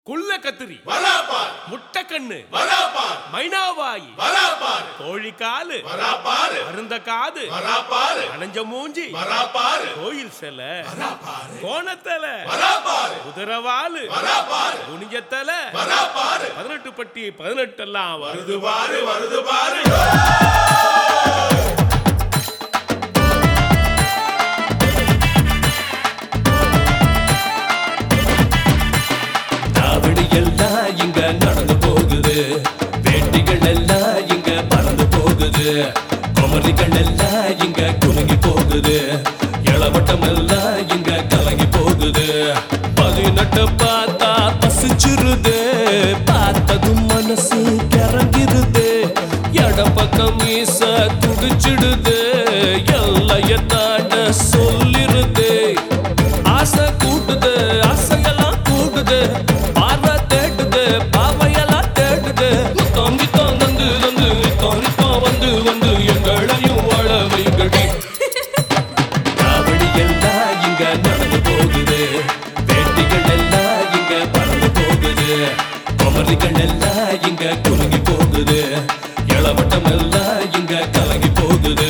குள்ள கத்திரி வராபார், முட்டக்கண்ணு வராபார், மைனாவாயி வராபார், கோழிக்காலு வராபார், அருந்த காது வராபார், அனஞ்ச மூஞ்சி வராபார், கோயில் சிலை வராபார், கோணத்தல வராபார், குதிரவாலு வராபார், குனிஞ்சத்தல வராபார், 18 பட்டி 18 எல்லாம் வருது வருது பாரு. எல்லாம் இங்க நடந்து போகுது, வேட்டிகள் எல்லாம் இங்க பறந்து போகுது, குமரிகள் எல்லாம் இங்க குலுங்கி போகுது, இளவட்டம் எல்லாம் இங்க கலங்கி போகுது. 18 பார்த்தா பசிச்சிருது, பார்த்ததும் மனசு கிறங்கிருது, இடம் பக்கம் மீச துடிச்சிடுது, எல்லைய தாண்ட சொல்லிருது, ஆசை கூட்டுது, ஆசையெல்லாம் கூடுது, வந்து எங்களையும் வாழ வைங்கடி. காவடி எல்லாம் இங்க நடந்து போகுது, வேட்டிகள் எல்லாம் இங்க பறந்து போகுது, குமரிகள் எல்லாம் இங்க குலுங்கி போகுது, இளவட்டம் எல்லாம் இங்க கலங்கி போகுது.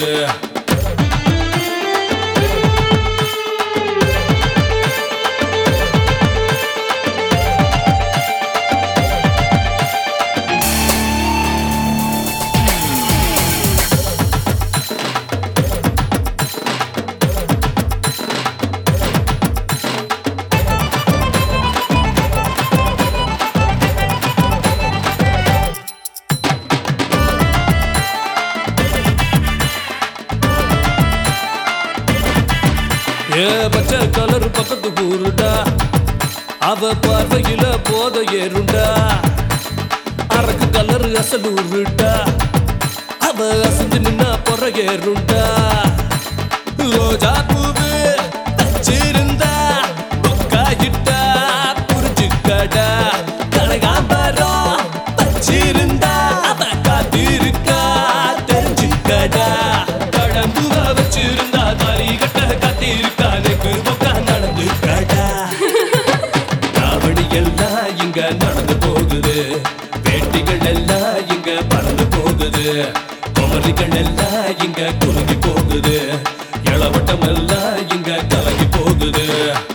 பச்சை கலர் பக்கத்து ஊருடா, அவ பார்வையில போத ஏறுண்டா, அரக்கு கலர் அசலூருடா, அவ அசந்து நின்னா பொற ஏறுண்டா, ரோஜா பூவு தச்சிருந்தா பொக்காயிட்டா புரிஞ்சுக்கடா, கனகாம்பரம் தச்சிருந்தா அவ காத்திருக்கா தெரிஞ்சுக்கடா, கடம்புவ வச்சிருந்தா தாலி கட்ட காத்திருக்கா நடந்து கடா. காவடி எல்லாம் இங்க நடந்து போகுது, வேட்டிகள் எல்லாம் இங்க பறந்து போகுது, குமரிகள் எல்லாம் இங்க குலுங்கி போகுது, இளவட்டம் எல்லாம் இங்க கலங்கி போகுது.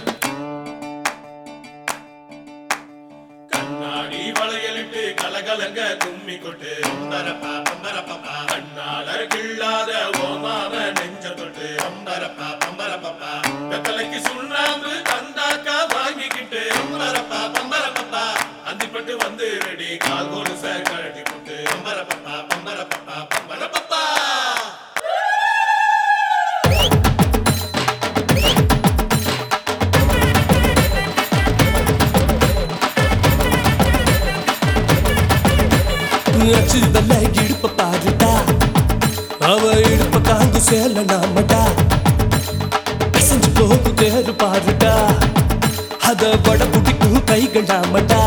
கண்ணாடி வளையலிட்டு கலகலங்க கும்மி கொட்டு அம்பரப்பா பம்பரப்பா, கண்ணாளர் கிள்ளாத ஓமாவ நெஞ்ச தொட்டு அம்பரப்பா பம்பரப்பா, வெத்தலைக்கு சுண்ணாம்பு தந்தாக்கா வாங்கிக்கிட்டு அம்பரப்பா பம்பரப்பா, அந்திப்பட்டு வந்து ரெடி கால் கொலுச கழட்டி போட்டு அம்பரப்பா பம்பரப்பா பம்பரப்பா. அச்சு வெள்ள இடுப்ப பாருடா, அவ இடுப்ப காந்து சேல நாமடா, அசைஞ்சு போகு தேரு பாருடா, அத வட புடிக்கும் கைகள் நாமடா,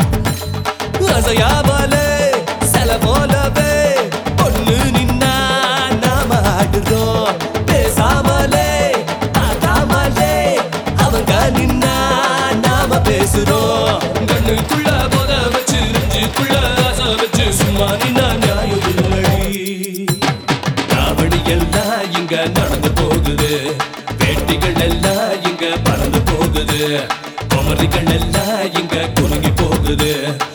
அசையாமலே செல போலவே பொண்ணு நின்னா நாம ஆடுறோம், பேசாமலே பார்க்காமலே அவங்க நின்னா நாம பேசுறோம், கண்ணுக்குள்ள போத வச்சு நெஞ்சுக்குள்ள ஆசை வச்சு சும்மா நின்னா நியாயம் இல்லடி. காவடி எல்லாம் இங்க நடந்து போகுது, வேட்டிகள் எல்லாம் இங்க பறந்து போகுது, குமரிகள் எல்லாம் இங்க குலுங்கி போகுது,